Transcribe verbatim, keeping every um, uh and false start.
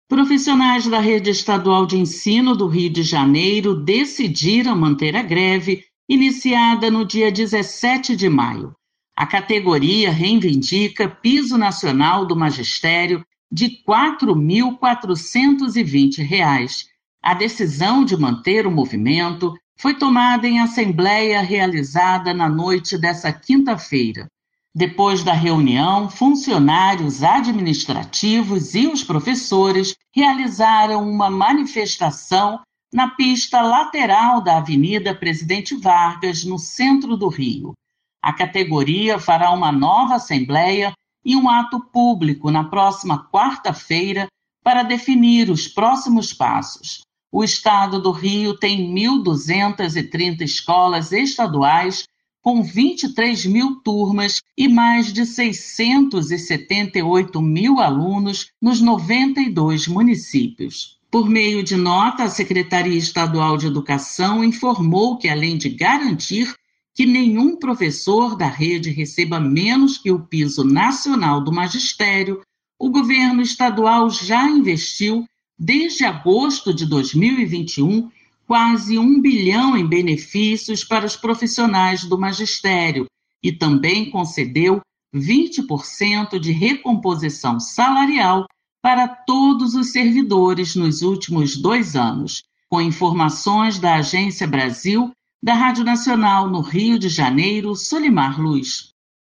Profissionais da rede estadual de ensino do Rio de Janeiro decidiram manter a greve, iniciada no dia dezessete de maio. A categoria reivindica piso nacional do magistério de quatro mil quatrocentos e vinte reais. A decisão de manter o movimento foi tomada em assembleia realizada na noite dessa quinta-feira. Depois da reunião, funcionários administrativos e os professores realizaram uma manifestação na pista lateral da Avenida Presidente Vargas, no centro do Rio. A categoria fará uma nova assembleia e um ato público na próxima quarta-feira para definir os próximos passos. O estado do Rio tem mil duzentas e trinta escolas estaduais com vinte e três mil turmas e mais de seiscentos e setenta e oito mil alunos nos noventa e dois municípios. Por meio de nota, a Secretaria Estadual de Educação informou que, além de garantir que nenhum professor da rede receba menos que o piso nacional do magistério, o governo estadual já investiu, desde agosto de dois mil e vinte e um, quase um bilhão em benefícios para os profissionais do magistério e também concedeu vinte por cento de recomposição salarial para todos os servidores nos últimos dois anos. Com informações da Agência Brasil, da Rádio Nacional no Rio de Janeiro, Solimar Luz.